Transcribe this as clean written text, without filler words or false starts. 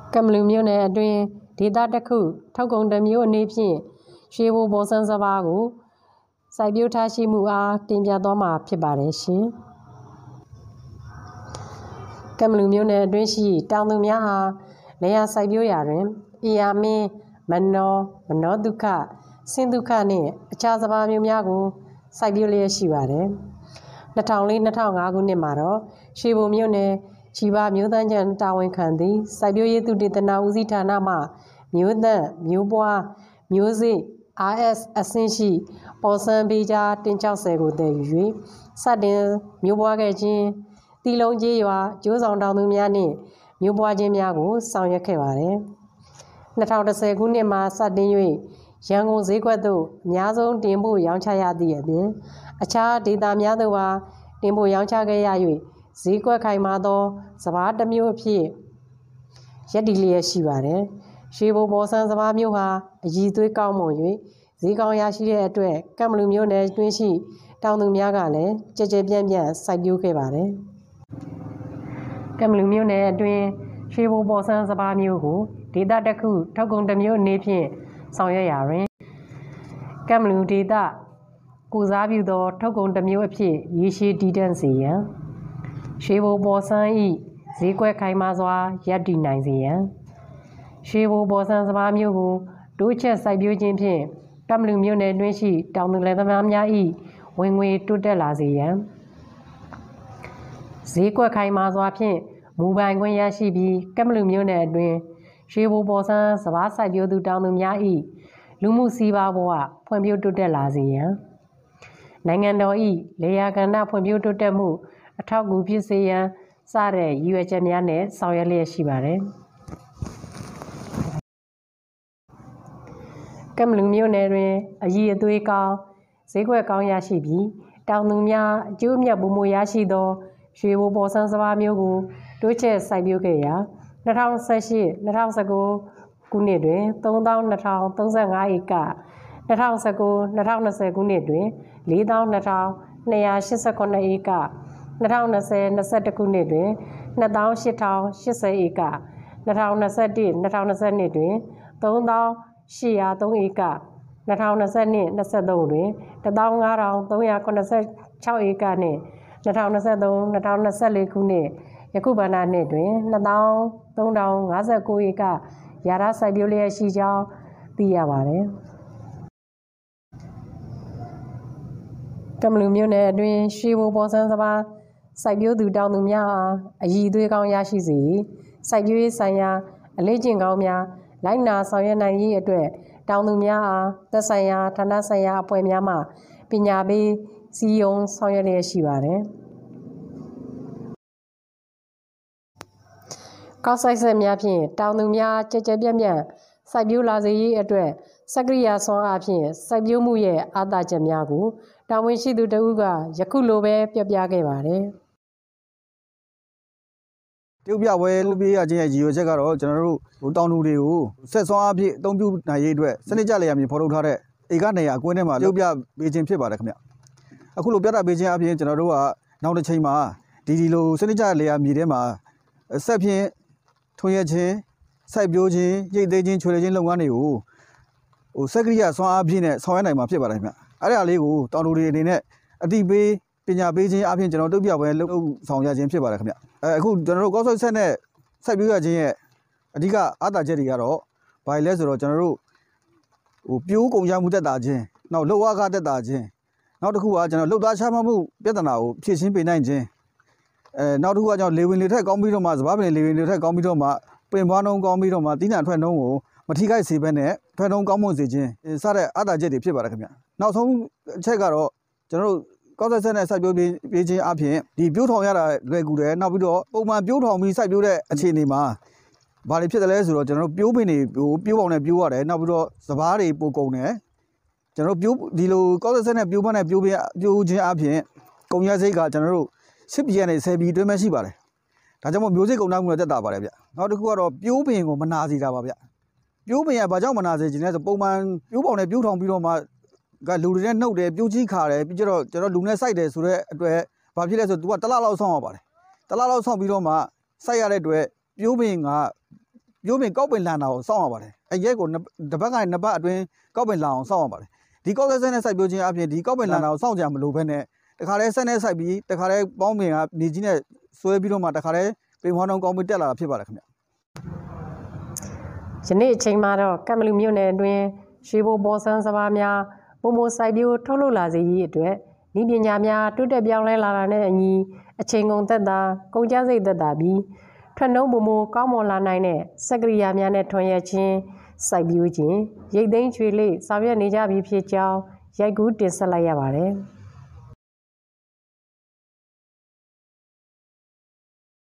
ကံမလူမျိုးနယ်အတွင်းဒေသတစ်ခုထောက်ကုံတစ်မျိုးအနေဖြင့်ရွှေဘိုပေါ်ဆန်းစပါးကိုစိုက်ပျိုးထားရှိမှုအားတင်ပြသွားမှာဖြစ်ပါတယ်ရှင်။ကံမလူမျိုးနယ်အတွင်းရှိတောင်သူများဟာနေရာစိုက်ပျိုးရာတွင်အီယာမင်းမနောဒုက္ခစင်ဒုက္ခနှင့်အခြားစပါးမျိုးများကိုစိုက်ပျိုးလျက်ရှိပါတယ်။2004-2005ခုနှစ်မှာတော့ရွှေဘိုမြို့နယ်ជីវမျိုးသားကျန်းတာဝန်ခံသည့်စိုက်ပျိုးရေးသုတေသနဦးစီးဌာနမှမျိုးသက်မျိုးပွားမျိုးစိ RS အဆင့်ရှိပေါ်ဆန်းပေးကြားတင်60ကိုတည်ယူ၍စတင်မျိုးပွားခဲ့ခြင်းတီလုံးကျေးရွာကျိုးဆောင်တောင်သူများနှင့်မျိုးပွားခြင်းများကိုဆောင်ရွက်ခဲ့ပါတယ်။2010ခုနှစ်မှာစတင်၍ရန်ကုန်ဈေးကွက်သို့အများဆုံးတင်ပို့ရောင်းချရသည့်အပြင်အခြားဒေသများသို့ပါတင်ပို့ရောင်းချခဲ့ရ၍ဈေးကွက်ခိုင်မာသောစပါးတစ်မျိုးအဖြစ်ရပ်တည်လျက်ရှိပါတယ်။ရွှေဘိုပေါ်ဆန်းစပါးမျိုးဟာအရည်သွေးကောင်းမွန်၍ဈေးကောင်းရရှိတဲ့အတွက်ကံမလူမျိုးနယ်တွင်းရှိတောင်သူများကလည်းကြည်ကြည်ပြန့်ပြန့်စိုက်ပျိုးခဲ့ပါတယ်။ကံမလူမျိုးနယ်အတွင်းရွှေဘိုပေါ်ဆန်းစပါးမျိုးကိုဒေသတစ်ခုထုတ်ကုန်တစ်မျိုးအနေဖြင့်ဆောင်ရွက်ရာတွင်ကံမလူဒေသကိုစားပြုသောထုတ်ကုန်တစ်မျိုးအဖြစ်ရည်ရှိတည်တံ့စေရန်ရွှေဘိုပေါ်ဆန်း၏ဈေးကွက်ခိုင်မာစွာရပ်တည်နိုင်စေရန်ရွှေဘိုပေါ်ဆန်းစပါးမျိုးကိုတိုးချဲ့စိုက်ပျိုးခြင်းဖြင့်ကံမလူမျိုးနယ်တွင်းရှိတောင်သူလယ်သမားများ၏ဝင်ငွေတိုးတက်လာစေရန်ဈေးကွက်ခိုင်မာစွာဖြင့်မူပိုင်ခွင့်ရရှိပြီးကံမလူမျိုးနယ်အတွင်းရွှေဘိုပေါ်ဆန်းစပါးစိုက်ပျိုးသူတောင်သူများ၏လူမှုစီးပွားဘဝဖွံ့ဖြိုးတိုးတက်လာစေရန်နိုင်ငံတော်၏လေယာကဏ္ဍဖွံ့ဖြိုးတိုးတက်မှုအထောက်အကူဖြစ်စေရန်စတဲ့ရည်ရွယ်ချက်များနဲ့ဆောင်ရွက်လျက်ရှိပါတယ်။ကံမလူမျိုးနယ်တွင်အရည်အသွေးကောင်းဈေးကွက်ကောင်းရရှိပြီးတောင်သူများအကျိုးအမြတ်ပိုမိုရရှိသောရွှေဘိုပေါ်ဆန်းစပါးမျိုးကိုတိုးချဲ့စိုက်ပျိုးခဲ့ရာ2018-2019ခုနှစ်တွင်32,035 ဧက2019-2020ခုနှစ်တွင်42,289 ဧက2020-21ခုနှစ်တွင်28,080 ဧက2021-2022တွင်3,803 ဧက2022-23တွင်15,386 ဧကနှင့်2023-2024ခုနှစ်ယခုဘဏ္ဍာနှစ်တွင်23,059 ဧကရာထစိုက်ပျိုးလျက်ရှိကြောင်းသိရပါသည်။ကံမလူမျိုးနယ်အတွင်းရွှေဘိုပေါ်ဆန်းစပါးစိုက်ပျိုးသူတောင်သူများအားအရည်အသွေးကောင်းရရှိစေစိုက်ပျိုးရေးဆိုင်ရာအလေ့ကျင့်ကောင်းများလိုက်နာဆောင်ရွက်နိုင်ရေးအတွက်တောင်သူများအားသက်ဆိုင်ရာဌာနဆိုင်ရာအဖွဲ့များမှပညာပေးစည်းရုံးဆောင်ရွက်လျက်ရှိပါတယ်။ကောက်စိုက်ဆက်များဖြင့်တောင်သူများကြည်ကြည်ပြန့်ပြန့်စိုက်ပျိုးလာစေရေးအတွက်စက္ကရိယာစွမ်းအားဖြင့်စိုက်ပျိုးမှုရဲ့အားသာချက်များကိုတာဝန်ရှိသူတဦးကယခုလိုပဲပြပြခဲ့ပါတယ်။ပြုတ်ပြပွဲလုပ်ပြရခြင်းရဲ့ရည်ရွယ်ချက်ကတော့ကျွန်တော်တို့တောင်သူတွေကိုဆက်စွမ်းအားဖြင့်အသုံးပြုနိုင်ရေးအတွက်စနစ်ကျလျက်မြေဖော်ထုတ်ထားတဲ့ဧကနေရာအကွင်းထဲမှာပြုတ်ပြပေးခြင်းဖြစ်ပါတယ်ခင်ဗျ။အခုလိုပြတာပေးခြင်းအပြင်ကျွန်တော်တို့ကနောက်တစ်ချိန်မှာဒီလိုစနစ်ကျလျက်မြေထဲမှာဆက်ဖြင့်ထွန်ရက်ခြင်းစိုက်ပျိုးခြင်းရိတ်သိမ်းခြင်းချွေခြင်းလုပ်ငန်းတွေကိုစက်ကရိယာစွမ်းအားဖြင့်နဲ့ဆောင်ရွက်နိုင်မှာဖြစ်ပါတယ်ခင်ဗျ။အဲ့ဒါလေးကိုတောင်သူတွေအနေနဲ့အတိပေးပညာပေးခြင်းအပြင်ကျွန်တော်တို့ပြပွဲလုပ်ဆောင်ရခြင်းဖြစ်ပါတယ်ခင်ဗျ။အခုကျွန်တော်တို့ကောက်စိုက်ဆက်နဲ့စိုက်ပျိုးရခြင်းရဲ့အဓိကအားသာချက်တွေကတော့ဘာလဲဆိုတော့ကျွန်တော်တို့ပြိုးကုန်ရမှုတက်တာခြင်းနောက်လှုပ်အားကတက်တာခြင်းနောက်တစ်ခုကကျွန်တော်လှုပ်သားချမှတ်မှုပြဿနာကိုဖြည့်ရှင်းပေးနိုင်ခြင်းနောက်တစ်ခုကကျွန်တော်လေဝင်လေထက်ကောင်းပြီးတော့မှစပါးပင်လေဝင်လေထက်ကောင်းပြီးတော့မှပင်ပွားနှုံးကောင်းပြီးတော့မှတီးနှံထွက်နှုံးကိုမထိခိုက်စေဘဲနဲ့ထွက်နှုံးကောင်းမွန်စေခြင်းစတဲ့အားသာချက်တွေဖြစ်ပါတယ်ခင်ဗျနောက်ဆုံးအချက်ကတော့ကျွန်တော်တို့ကောက်ဆက်နဲ့စိုက်ပျိုးပေးခြင်းအပြင်ဒီပြိုးထောင်ရတာလွယ်ကူတယ်နောက်ပြီးတော့ပုံမှန်ပြိုးထောင်ပြီးစိုက်ပျိုးတဲ့အခြေအနေမှာဘာတွေဖြစ်တယ်လဲဆိုတော့ကျွန်တော်တို့ပြိုးပင်တွေပြိုးပေါင်နဲ့ပြိုးရတယ်နောက်ပြီးတော့စပားတွေပိုကုန်တယ်ကျွန်တော်တို့ဒီလိုကောက်ဆက်နဲ့ပြိုးပန်းနဲ့ပြိုးခြင်းအပြင်ကုန်ရစိတ်ကကျွန်တော်တို့10ပြည်နဲ့10ပြည်တွင်းမဲ့ရှိပါတယ်ဒါကြောင့်မို့မျိုးစိတ်ကုန်နှံမှုနဲ့တက်တာပါတယ်ဗျနောက်တစ်ခုကတော့ပြိုးပင်ကိုမနာစေတာပါဗျပြိုးပင်ကဘာကြောင့်မနာစေခြင်းလဲဆိုပုံမှန်ပြိုးပေါင်နဲ့ပြိုးထောင်ပြီးတော့မှကလူတွေနဲ့နှုတ်တယ်ပြိုးကြီးခါတယ်ပြီးကျတော့ကျွန်တော်လူနဲ့စိုက်တယ်ဆိုတော့အတွက်ဘာဖြစ်လဲဆိုတော့ तू ကတစ်လလောက်ဆောင်းရပါတယ်တစ်လလောက်ဆောင်းပြီးတော့မှစိုက်ရတဲ့အတွက်ပြိုးပင်ကပြိုးပင်ကောက်ပင်လန်တာကိုစောင့်ရပါတယ်။ရက်ကိုတစ်ပတ်ကနေ2ပတ်အတွင်းကောက်ပင်လန်အောင်စောင့်ရပါတယ်။ဒီကောက်ဆက်နဲ့စိုက်ပျိုးခြင်းအပြင်ဒီကောက်ပင်လန်တာကိုစောင့်ကြမလို့ဘဲနဲ့တခါတည်းဆက်နဲ့စိုက်ပြီးတခါတည်းပေါင်းပင်ကမြေကြီးနဲ့ဆွဲပြီးတော့မှတခါတည်းပင်မွှားနှုန်းကောင်းပြီးတက်လာတာဖြစ်ပါတယ်ခင်ဗျ။ယနေ့အချိန်မှာတော့ကံမလူမြို့နယ်အတွင်းရွှေဘိုပေါ်ဆန်းစပါးများပုံမစိုက်ပျိုးထုတ်လုပ်လာစေရေးအတွက်ဤပညာများတိုးတက်ပြောင်းလဲလာတာနဲ့အညီအချိန်ကုန်သက်သာကုန်ကျစရိတ်သက်သာပြီးထွက်နှုန်းပုံမကောင်းမွန်လာနိုင်တဲ့စက်ကရိယာများနဲ့ထွန်ရက်ခြင်းစိုက်ပျိုးခြင်းရိတ်သိမ်းချွေလေးဆောင်ရွက်နေကြပြီဖြစ်ကြောင်းရိုက်ကူးတင်ဆက်လိုက်ရပါတယ်။